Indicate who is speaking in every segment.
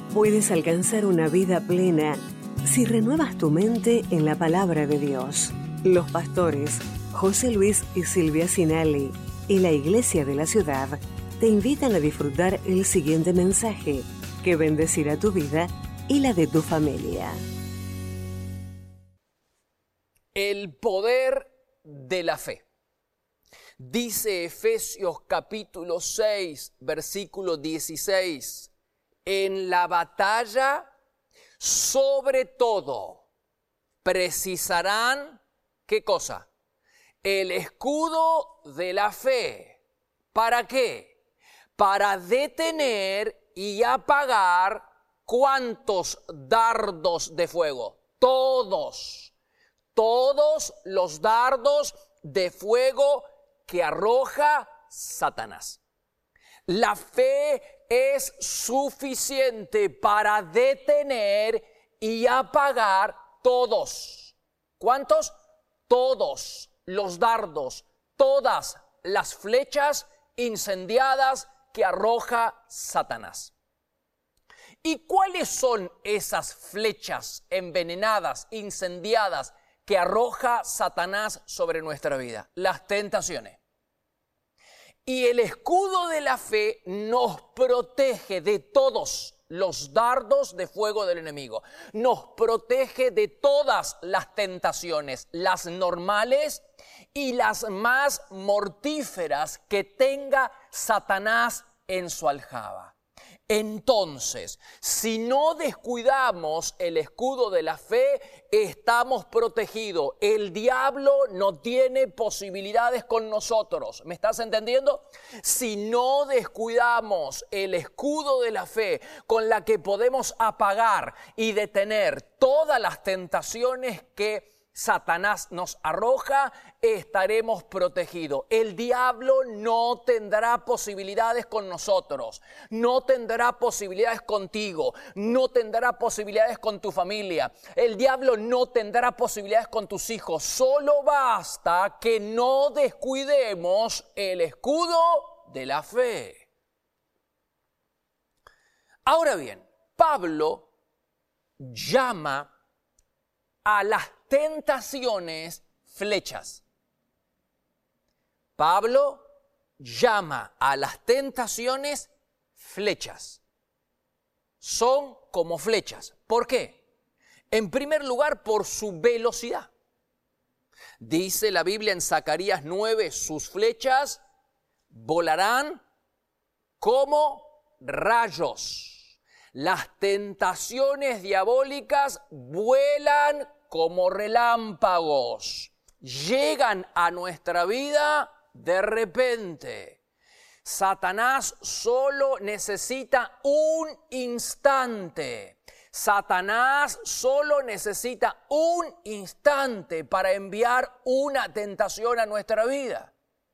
Speaker 1: Puedes alcanzar una vida plena si renuevas tu mente en la palabra de Dios. Los pastores José Luis y Silvia Sinali y la Iglesia de la Ciudad te invitan a disfrutar el siguiente mensaje que bendecirá tu vida y la de tu familia.
Speaker 2: El poder de la fe. Dice Efesios capítulo 6, versículo 16, en la batalla, sobre todo, precisarán, ¿qué cosa? El escudo de la fe. ¿Para qué? Para detener y apagar ¿cuántos dardos de fuego? Todos los dardos de fuego que arroja Satanás. La fe es suficiente para detener y apagar todos. ¿Cuántos? Todos los dardos, todas las flechas incendiadas que arroja Satanás. ¿Y cuáles son esas flechas envenenadas, incendiadas, que arroja Satanás sobre nuestra vida? Las tentaciones. Y el escudo de la fe nos protege de todos los dardos de fuego del enemigo. Nos protege de todas las tentaciones, las normales y las más mortíferas que tenga Satanás en su aljaba. Entonces, si no descuidamos el escudo de la fe, estamos protegidos. El diablo no tiene posibilidades con nosotros. ¿Me estás entendiendo? Si no descuidamos el escudo de la fe con la que podemos apagar y detener todas las tentaciones que Satanás nos arroja, estaremos protegidos. El diablo no tendrá posibilidades con nosotros, no tendrá posibilidades contigo, no tendrá posibilidades con tu familia. El diablo no tendrá posibilidades con tus hijos. Solo basta que no descuidemos el escudo de la fe. Ahora bien, Pablo llama a las tentaciones flechas. Pablo llama a las tentaciones flechas. Son como flechas. ¿Por qué? En primer lugar, por su velocidad. Dice la Biblia en Zacarías 9, sus flechas volarán como rayos. Las tentaciones diabólicas vuelan como relámpagos. Llegan a nuestra vida de repente. Satanás solo necesita un instante. Satanás solo necesita un instante para enviar una tentación a nuestra vida.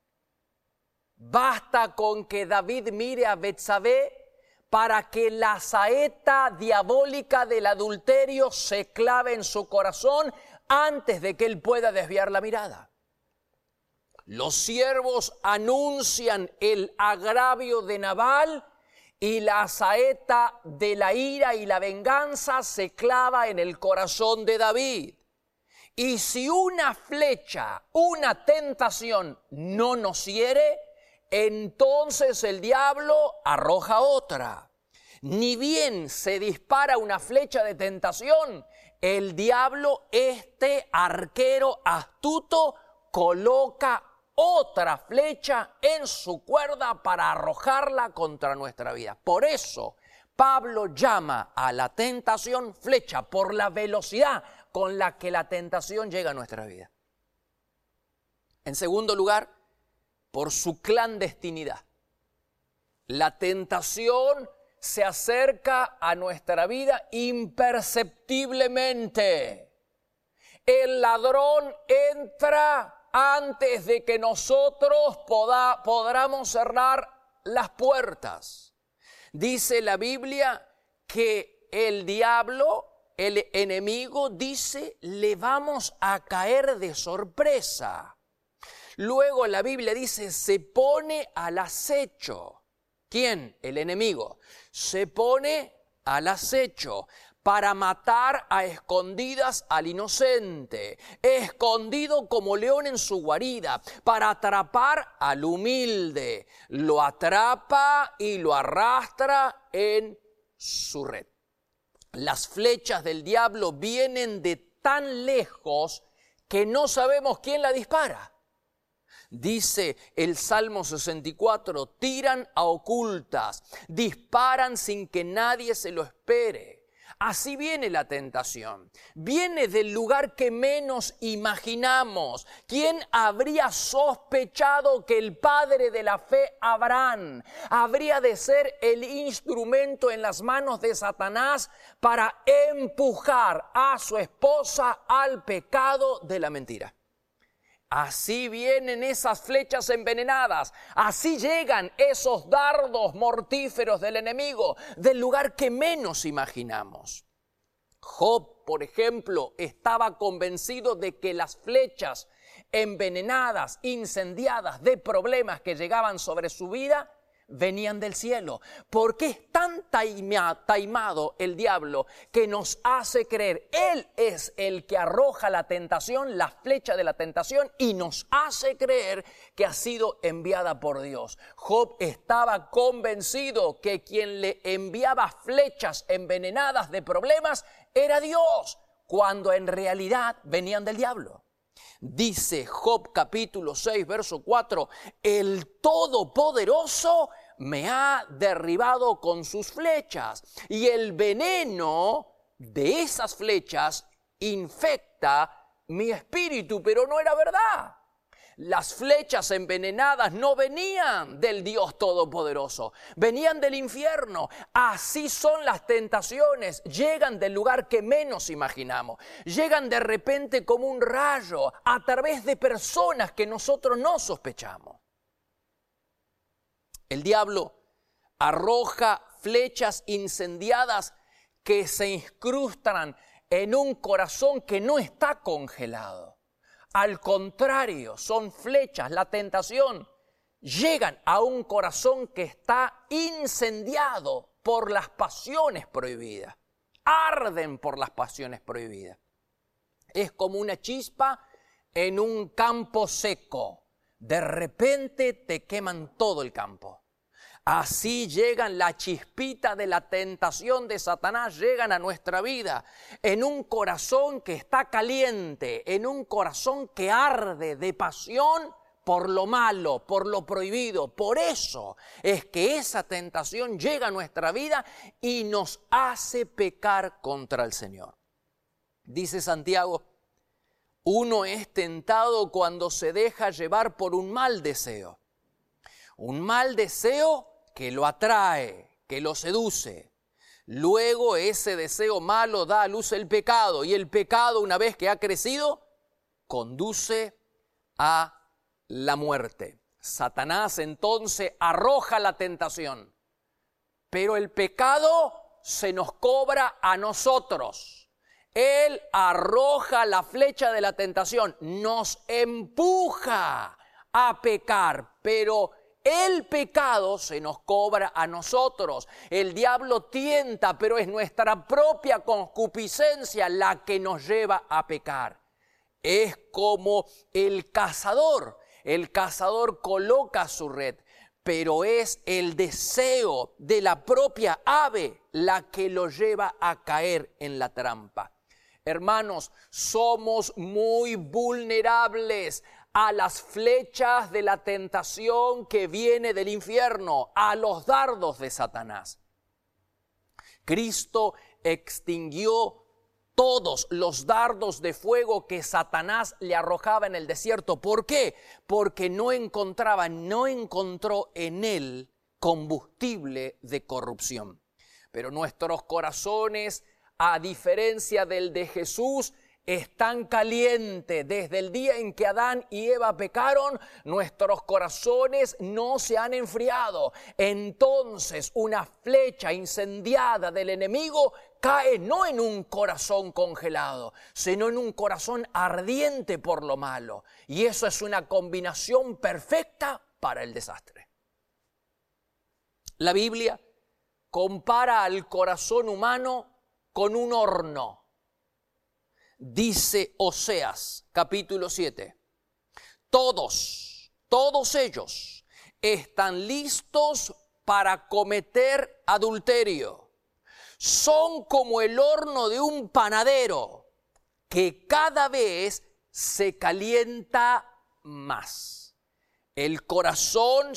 Speaker 2: Basta con que David mire a Betsabé para que la saeta diabólica del adulterio se clave en su corazón antes de que él pueda desviar la mirada. Los siervos anuncian el agravio de Nabal y la saeta de la ira y la venganza se clava en el corazón de David. Y si una flecha, una tentación no nos hiere, entonces el diablo arroja otra. Ni bien se dispara una flecha de tentación, el diablo, este arquero astuto, coloca otra flecha en su cuerda para arrojarla contra nuestra vida. Por eso Pablo llama a la tentación flecha, por la velocidad con la que la tentación llega a nuestra vida. En segundo lugar, por su clandestinidad. La tentación se acerca a nuestra vida imperceptiblemente. El ladrón entra antes de que nosotros podamos cerrar las puertas. Dice la Biblia que el diablo, el enemigo, dice, le vamos a caer de sorpresa. Luego la Biblia dice, se pone al acecho. ¿Quién? El enemigo. Se pone al acecho, para matar a escondidas al inocente, escondido como león en su guarida, para atrapar al humilde. Lo atrapa y lo arrastra en su red. Las flechas del diablo vienen de tan lejos que no sabemos quién la dispara. Dice el Salmo 64, tiran a ocultas, disparan sin que nadie se lo espere. Así viene la tentación. Viene del lugar que menos imaginamos. ¿Quién habría sospechado que el padre de la fe, Abraham, habría de ser el instrumento en las manos de Satanás para empujar a su esposa al pecado de la mentira? Así vienen esas flechas envenenadas, así llegan esos dardos mortíferos del enemigo, del lugar que menos imaginamos. Job, por ejemplo, estaba convencido de que las flechas envenenadas, incendiadas de problemas que llegaban sobre su vida, venían del cielo. Porque es tan taimado el diablo que nos hace creer, él es el que arroja la tentación, la flecha de la tentación, y nos hace creer que ha sido enviada por Dios. Job estaba convencido que quien le enviaba flechas envenenadas de problemas era Dios, cuando en realidad venían del diablo. Dice Job capítulo 6, verso 4, el Todopoderoso me ha derribado con sus flechas y el veneno de esas flechas infecta mi espíritu, pero no era verdad. Las flechas envenenadas no venían del Dios Todopoderoso, venían del infierno. Así son las tentaciones, llegan del lugar que menos imaginamos. Llegan de repente como un rayo a través de personas que nosotros no sospechamos. El diablo arroja flechas incendiadas que se incrustan en un corazón que no está congelado. Al contrario, son flechas, la tentación, llegan a un corazón que está incendiado por las pasiones prohibidas. Arden por las pasiones prohibidas. Es como una chispa en un campo seco. De repente te queman todo el campo. Así llegan la chispita de la tentación de Satanás, llegan a nuestra vida en un corazón que está caliente, en un corazón que arde de pasión por lo malo, por lo prohibido. Por eso es que esa tentación llega a nuestra vida y nos hace pecar contra el Señor. Dice Santiago, uno es tentado cuando se deja llevar por un mal deseo. Un mal deseo que lo atrae, que lo seduce. Luego ese deseo malo da a luz el pecado, y el pecado, una vez que ha crecido, conduce a la muerte. Satanás entonces arroja la tentación, pero el pecado se nos cobra a nosotros. Él arroja la flecha de la tentación, nos empuja a pecar, pero el pecado se nos cobra a nosotros. El diablo tienta, pero es nuestra propia concupiscencia la que nos lleva a pecar. Es como el cazador. El cazador coloca su red, pero es el deseo de la propia ave la que lo lleva a caer en la trampa. Hermanos, somos muy vulnerables a las flechas de la tentación que viene del infierno, a los dardos de Satanás. Cristo extinguió todos los dardos de fuego que Satanás le arrojaba en el desierto. ¿Por qué? Porque no encontró en él combustible de corrupción. Pero nuestros corazones, a diferencia del de Jesús, están calientes. Desde el día en que Adán y Eva pecaron, nuestros corazones no se han enfriado. Entonces una flecha incendiada del enemigo cae no en un corazón congelado, sino en un corazón ardiente por lo malo. Y eso es una combinación perfecta para el desastre. La Biblia compara al corazón humano con un horno. Dice Oseas, capítulo 7. Todos ellos están listos para cometer adulterio. Son como el horno de un panadero que cada vez se calienta más. El corazón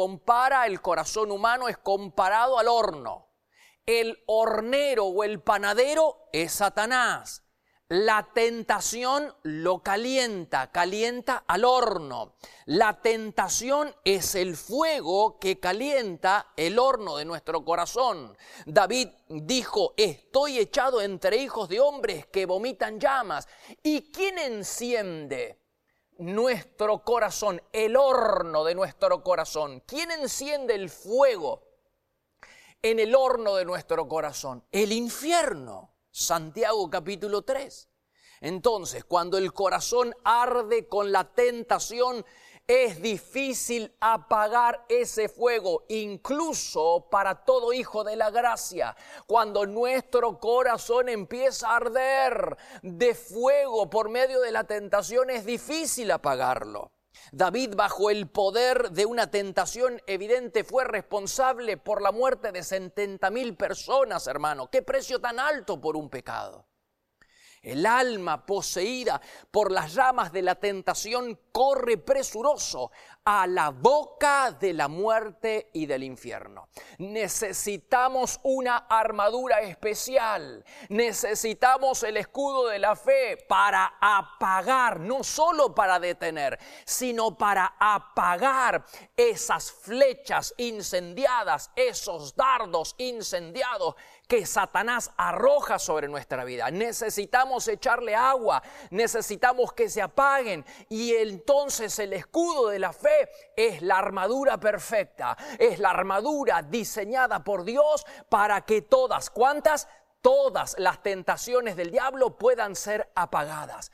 Speaker 2: el corazón humano es comparado al horno. El hornero o el panadero es Satanás. La tentación lo calienta al horno. La tentación es el fuego que calienta el horno de nuestro corazón. David dijo, estoy echado entre hijos de hombres que vomitan llamas. ¿Y quién enciende nuestro corazón, el horno de nuestro corazón? ¿Quién enciende el fuego en el horno de nuestro corazón? El infierno. Santiago capítulo 3. Entonces, cuando el corazón arde con la tentación, es difícil apagar ese fuego, incluso para todo hijo de la gracia. Cuando nuestro corazón empieza a arder de fuego por medio de la tentación, es difícil apagarlo. David, bajo el poder de una tentación evidente, fue responsable por la muerte de 70,000 personas, hermano. ¿Qué precio tan alto por un pecado? El alma poseída por las llamas de la tentación corre presuroso a la boca de la muerte y del infierno. Necesitamos una armadura especial. Necesitamos el escudo de la fe para apagar, no solo para detener, sino para apagar esas flechas incendiadas, esos dardos incendiados que Satanás arroja sobre nuestra vida. Necesitamos echarle agua, necesitamos que se apaguen, y entonces el escudo de la fe es la armadura perfecta, es la armadura diseñada por Dios para que todas las tentaciones del diablo puedan ser apagadas.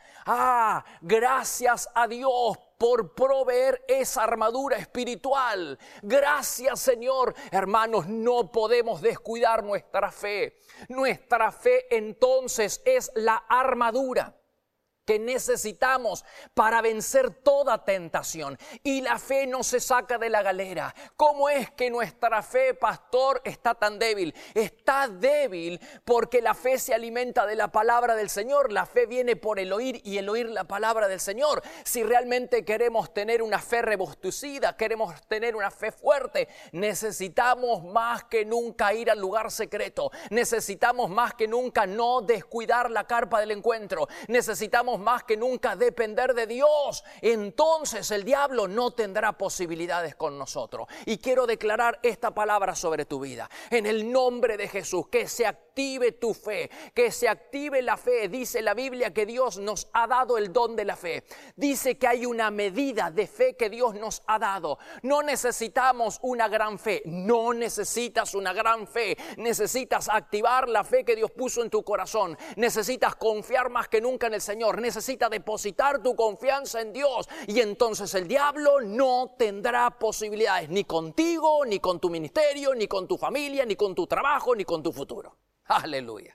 Speaker 2: Gracias a Dios por proveer esa armadura espiritual. Gracias, Señor. Hermanos, no podemos descuidar nuestra fe. Nuestra fe entonces es la armadura que necesitamos para vencer toda tentación. Y la fe no se saca de la galera. ¿Cómo es que nuestra fe, pastor, está tan débil? Está débil porque la fe se alimenta de la palabra del Señor. La fe viene por el oír y el oír la palabra del Señor. Si realmente queremos tener una fe robustecida, queremos tener una fe fuerte, necesitamos más que nunca ir al lugar secreto. Necesitamos más que nunca no descuidar la carpa del encuentro. Necesitamos más que nunca depender de Dios. Entonces el diablo no tendrá posibilidades con nosotros. Y quiero declarar esta palabra sobre tu vida. En el nombre de Jesús, que se active tu fe, que se active la fe. Dice la Biblia que Dios nos ha dado el don de la fe. Dice que hay una medida de fe que Dios nos ha dado. No necesitamos una gran fe. No necesitas una gran fe. Necesitas activar la fe que Dios puso en tu corazón. Necesitas confiar más que nunca en el Señor. Necesitas depositar tu confianza en Dios. Y entonces el diablo no tendrá posibilidades ni contigo, ni con tu ministerio, ni con tu familia, ni con tu trabajo, ni con tu futuro. Aleluya.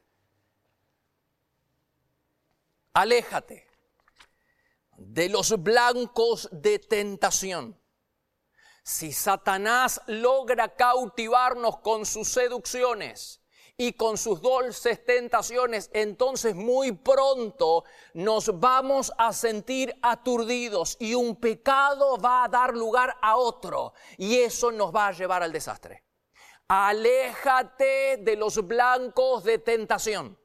Speaker 2: Aléjate de los blancos de tentación. Si Satanás logra cautivarnos con sus seducciones y con sus dulces tentaciones, entonces muy pronto nos vamos a sentir aturdidos y un pecado va a dar lugar a otro, y eso nos va a llevar al desastre. Aléjate de los blancos de tentación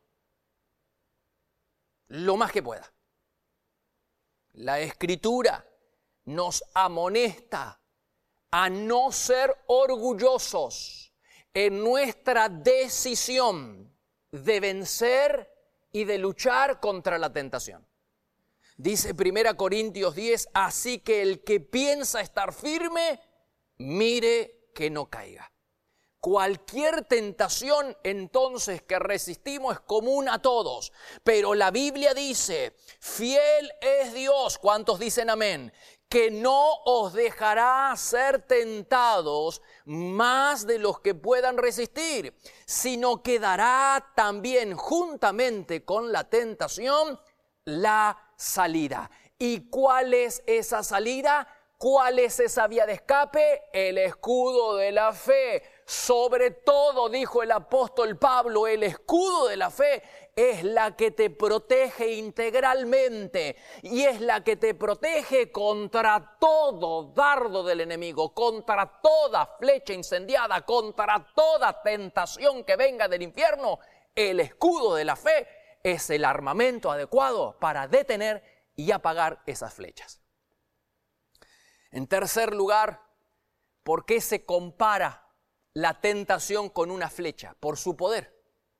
Speaker 2: lo más que pueda. La Escritura nos amonesta a no ser orgullosos en nuestra decisión de vencer y de luchar contra la tentación. Dice 1 Corintios 10, así que el que piensa estar firme, mire que no caiga. Cualquier tentación entonces que resistimos es común a todos, pero la Biblia dice, fiel es Dios, ¿cuántos dicen amén?, que no os dejará ser tentados más de los que puedan resistir, sino que dará también juntamente con la tentación la salida. ¿Y cuál es esa salida? ¿Cuál es esa vía de escape? El escudo de la fe. Sobre todo, dijo el apóstol Pablo, el escudo de la fe es la que te protege integralmente y es la que te protege contra todo dardo del enemigo, contra toda flecha incendiada, contra toda tentación que venga del infierno. El escudo de la fe es el armamento adecuado para detener y apagar esas flechas. En tercer lugar, ¿por qué se compara la tentación con una flecha? Por su poder.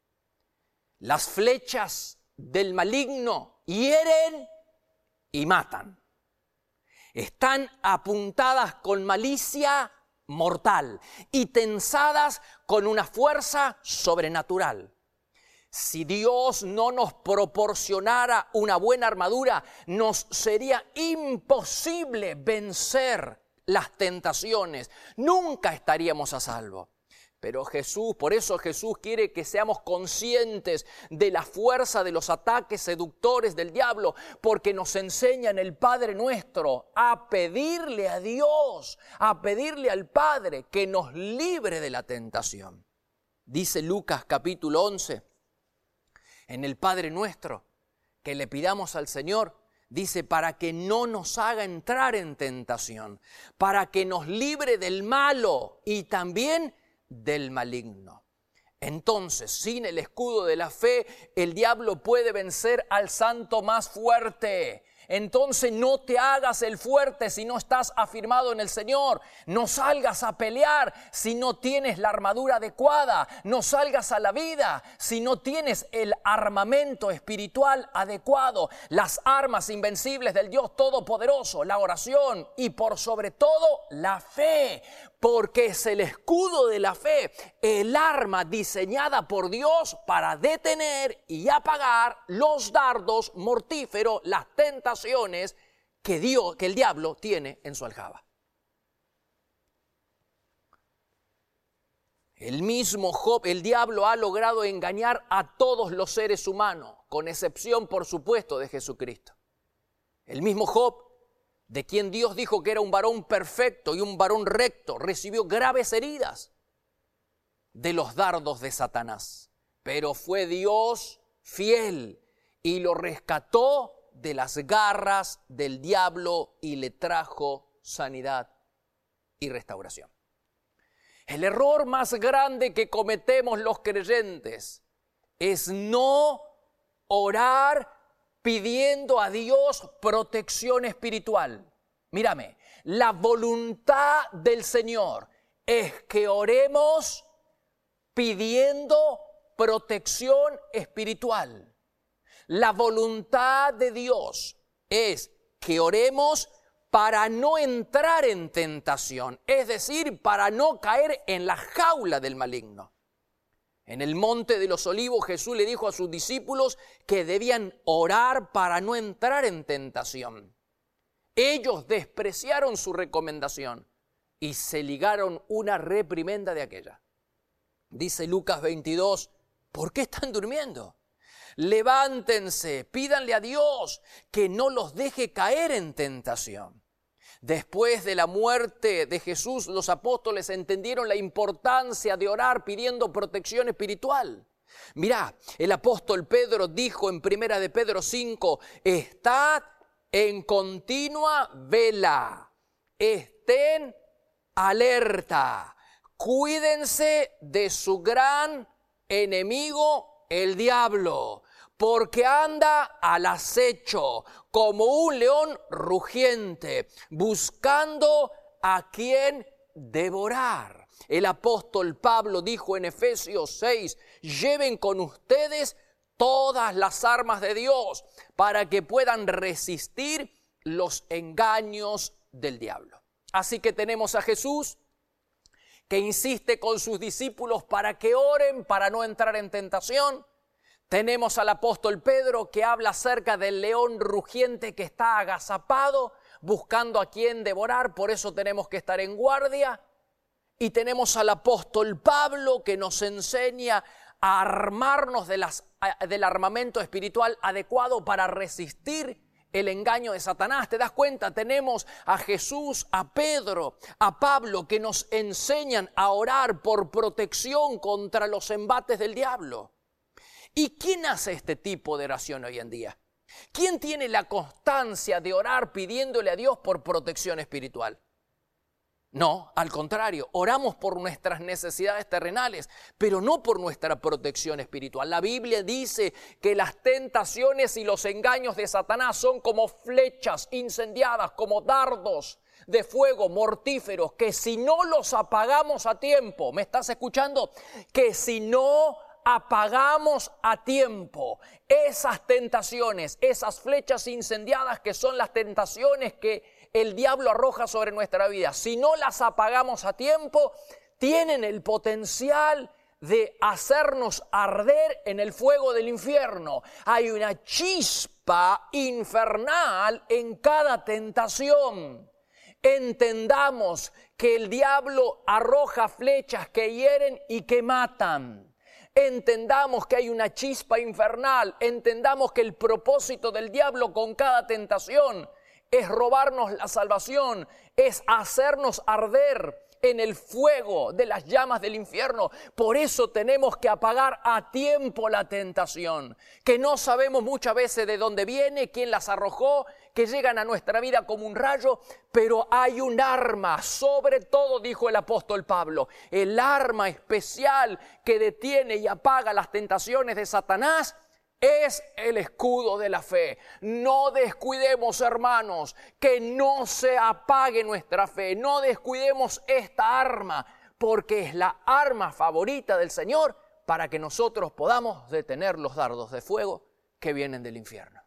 Speaker 2: Las flechas del maligno hieren y matan. Están apuntadas con malicia mortal y tensadas con una fuerza sobrenatural. Si Dios no nos proporcionara una buena armadura, nos sería imposible vencer las tentaciones. Nunca estaríamos a salvo. Pero por eso Jesús quiere que seamos conscientes de la fuerza de los ataques seductores del diablo, porque nos enseña en el Padre Nuestro a pedirle a Dios, a pedirle al Padre que nos libre de la tentación. Dice Lucas capítulo 11, en el Padre Nuestro, que le pidamos al Señor, dice, para que no nos haga entrar en tentación, para que nos libre del malo y también del maligno. Entonces, sin el escudo de la fe, el diablo puede vencer al santo más fuerte. Entonces no te hagas el fuerte si no estás afirmado en el Señor. No salgas a pelear si no tienes la armadura adecuada. No salgas a la vida si no tienes el armamento espiritual adecuado. Las armas invencibles del Dios Todopoderoso, la oración y por sobre todo la fe. Porque es el escudo de la fe, el arma diseñada por Dios para detener y apagar los dardos mortíferos, las tentaciones que el diablo tiene en su aljaba. El mismo Job, el diablo ha logrado engañar a todos los seres humanos, con excepción, por supuesto, de Jesucristo. El mismo Job, de quien Dios dijo que era un varón perfecto y un varón recto, recibió graves heridas de los dardos de Satanás. Pero fue Dios fiel y lo rescató de las garras del diablo y le trajo sanidad y restauración. El error más grande que cometemos los creyentes es no orar pidiendo a Dios protección espiritual. Mírame, la voluntad del Señor es que oremos pidiendo protección espiritual. La voluntad de Dios es que oremos para no entrar en tentación, es decir, para no caer en la jaula del maligno. En el Monte de los Olivos, Jesús le dijo a sus discípulos que debían orar para no entrar en tentación. Ellos despreciaron su recomendación y se ligaron una reprimenda de aquella. Dice Lucas 22, ¿por qué están durmiendo? Levántense, pídanle a Dios que no los deje caer en tentación. Después de la muerte de Jesús, los apóstoles entendieron la importancia de orar pidiendo protección espiritual. Mirá, el apóstol Pedro dijo en 1 de Pedro 5, estad en continua vela, estén alerta, cuídense de su gran enemigo, el diablo, porque anda al acecho como un león rugiente, buscando a quien devorar. El apóstol Pablo dijo en Efesios 6, lleven con ustedes todas las armas de Dios para que puedan resistir los engaños del diablo. Así que tenemos a Jesús que insiste con sus discípulos para que oren para no entrar en tentación. Tenemos al apóstol Pedro que habla acerca del león rugiente que está agazapado buscando a quién devorar, por eso tenemos que estar en guardia. Y tenemos al apóstol Pablo que nos enseña a armarnos del armamento espiritual adecuado para resistir el engaño de Satanás. ¿Te das cuenta? Tenemos a Jesús, a Pedro, a Pablo que nos enseñan a orar por protección contra los embates del diablo. ¿Y quién hace este tipo de oración hoy en día? ¿Quién tiene la constancia de orar pidiéndole a Dios por protección espiritual? No, al contrario, oramos por nuestras necesidades terrenales, pero no por nuestra protección espiritual. La Biblia dice que las tentaciones y los engaños de Satanás son como flechas incendiadas, como dardos de fuego mortíferos, que si no los apagamos a tiempo, ¿me estás escuchando? Que si no apagamos a tiempo esas tentaciones, esas flechas incendiadas que son las tentaciones que el diablo arroja sobre nuestra vida, si no las apagamos a tiempo, tienen el potencial de hacernos arder en el fuego del infierno. Hay una chispa infernal en cada tentación. Entendamos que el diablo arroja flechas que hieren y que matan. Entendamos que hay una chispa infernal. Entendamos que el propósito del diablo con cada tentación es robarnos la salvación, es hacernos arder en el fuego de las llamas del infierno. Por eso tenemos que apagar a tiempo la tentación, que no sabemos muchas veces de dónde viene, quién las arrojó, que llegan a nuestra vida como un rayo, pero hay un arma, sobre todo, dijo el apóstol Pablo, el arma especial que detiene y apaga las tentaciones de Satanás es el escudo de la fe. No descuidemos, hermanos, que no se apague nuestra fe. No descuidemos esta arma, porque es la arma favorita del Señor para que nosotros podamos detener los dardos de fuego que vienen del infierno.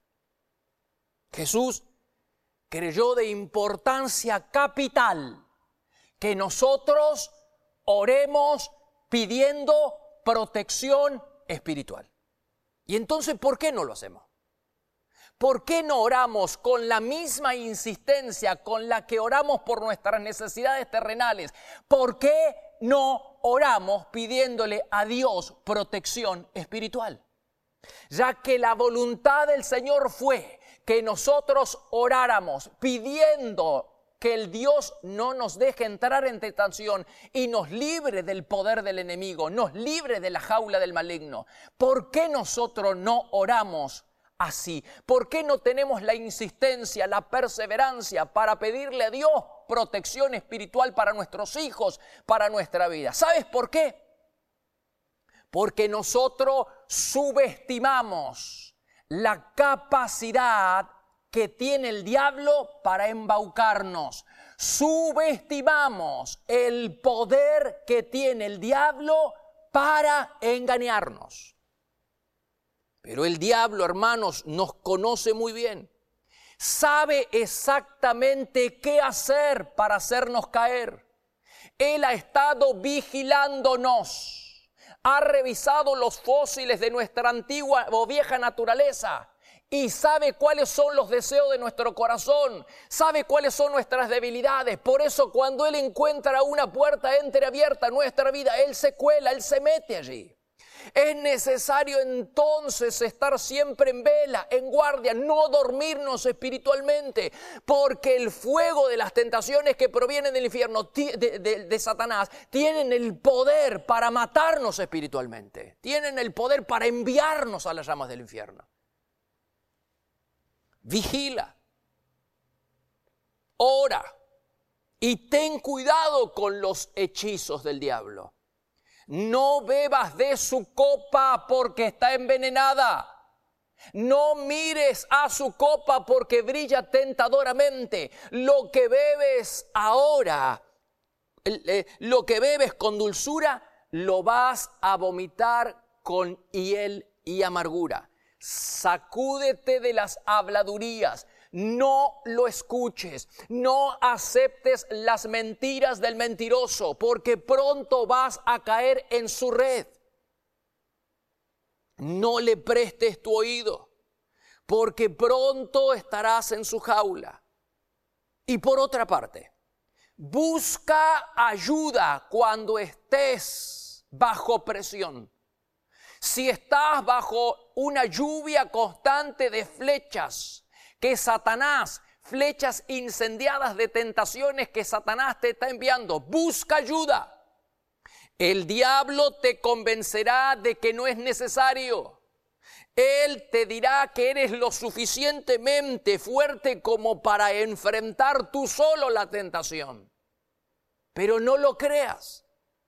Speaker 2: Jesús creyó de importancia capital que nosotros oremos pidiendo protección espiritual. Y entonces, ¿por qué no lo hacemos? ¿Por qué no oramos con la misma insistencia con la que oramos por nuestras necesidades terrenales? ¿Por qué no oramos pidiéndole a Dios protección espiritual? Ya que la voluntad del Señor fue que nosotros oráramos pidiendo que el Dios no nos deje entrar en tentación y nos libre del poder del enemigo, nos libre de la jaula del maligno. ¿Por qué nosotros no oramos así? ¿Por qué no tenemos la insistencia, la perseverancia para pedirle a Dios protección espiritual para nuestros hijos, para nuestra vida? ¿Sabes por qué? Porque nosotros subestimamos la capacidad que tiene el diablo para embaucarnos. Subestimamos el poder que tiene el diablo para engañarnos. Pero el diablo, hermanos, nos conoce muy bien. Sabe exactamente qué hacer para hacernos caer. Él ha estado vigilándonos. Ha revisado los fósiles de nuestra antigua o vieja naturaleza. Y sabe cuáles son los deseos de nuestro corazón, sabe cuáles son nuestras debilidades. Por eso cuando Él encuentra una puerta entreabierta en nuestra vida, Él se cuela, Él se mete allí. Es necesario entonces estar siempre en vela, en guardia, no dormirnos espiritualmente, porque el fuego de las tentaciones que provienen del infierno, de Satanás, tienen el poder para matarnos espiritualmente, tienen el poder para enviarnos a las llamas del infierno. Vigila, ora y ten cuidado con los hechizos del diablo. No bebas de su copa porque está envenenada. No mires a su copa porque brilla tentadoramente. Lo que bebes ahora, lo que bebes con dulzura, lo vas a vomitar con hiel y amargura. Sacúdete de las habladurías, no lo escuches, no aceptes las mentiras del mentiroso, porque pronto vas a caer en su red. No le prestes tu oído, porque pronto estarás en su jaula. Y por otra parte, busca ayuda cuando estés bajo presión. Si estás bajo una lluvia constante de flechas que Satanás, flechas incendiadas de tentaciones que Satanás te está enviando, busca ayuda. El diablo te convencerá de que no es necesario. Él te dirá que eres lo suficientemente fuerte como para enfrentar tú solo la tentación. Pero no lo creas.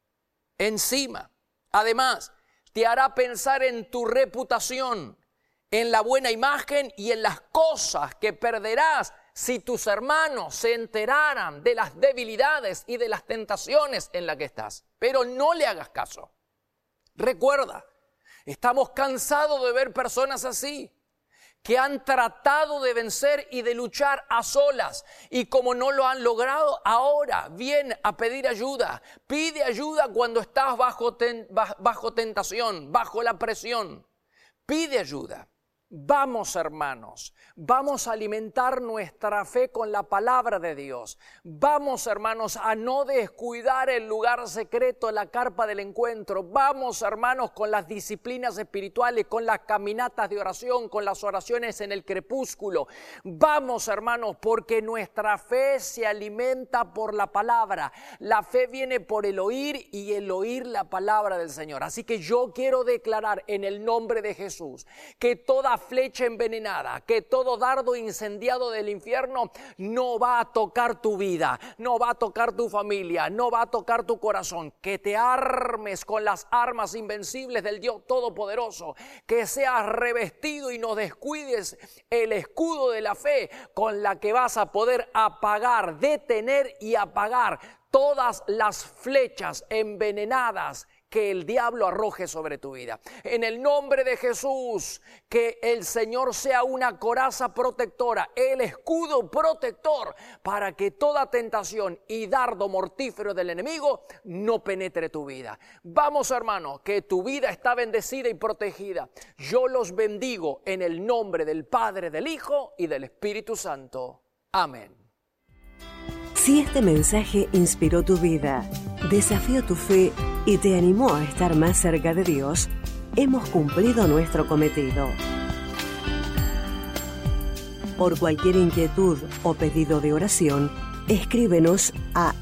Speaker 2: Encima, además, te hará pensar en tu reputación, en la buena imagen y en las cosas que perderás si tus hermanos se enteraran de las debilidades y de las tentaciones en las que estás. Pero no le hagas caso. Recuerda, estamos cansados de ver personas así, que han tratado de vencer y de luchar a solas. Y como no lo han logrado, ahora vienen a pedir ayuda. Pide ayuda cuando estás bajo tentación, bajo la presión. Pide ayuda. Vamos, hermanos, vamos a alimentar nuestra fe con la palabra de Dios. Vamos, hermanos, a no descuidar el lugar secreto, la carpa del encuentro. Vamos, hermanos, con las disciplinas espirituales, con las caminatas de oración, con las oraciones en el crepúsculo. Vamos, hermanos, porque nuestra fe se alimenta por la palabra. La fe viene por el oír y el oír la palabra del Señor. Así que yo quiero declarar en el nombre de Jesús que toda flecha envenenada, que todo dardo incendiado del infierno no va a tocar tu vida, no va a tocar tu familia, no va a tocar tu corazón. Que te armes con las armas invencibles del Dios Todopoderoso, que seas revestido y no descuides el escudo de la fe con la que vas a poder apagar, detener y apagar todas las flechas envenenadas que el diablo arroje sobre tu vida. En el nombre de Jesús, que el Señor sea una coraza protectora, el escudo protector, para que toda tentación y dardo mortífero del enemigo no penetre tu vida. Vamos, hermanos, que tu vida está bendecida y protegida. Yo los bendigo en el nombre del Padre, del Hijo y del Espíritu Santo. Amén.
Speaker 1: Si este mensaje inspiró tu vida, desafió tu fe y te animó a estar más cerca de Dios, hemos cumplido nuestro cometido. Por cualquier inquietud o pedido de oración, escríbenos a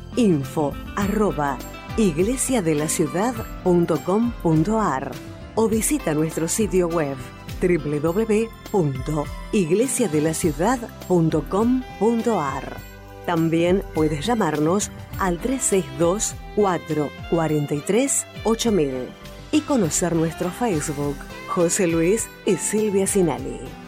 Speaker 1: info@iglesiadelaciudad.com.ar o visita nuestro sitio web www.iglesiadelaciudad.com.ar. También puedes llamarnos al 362-443-8000 y conocer nuestro Facebook, José Luis y Silvia Sinali.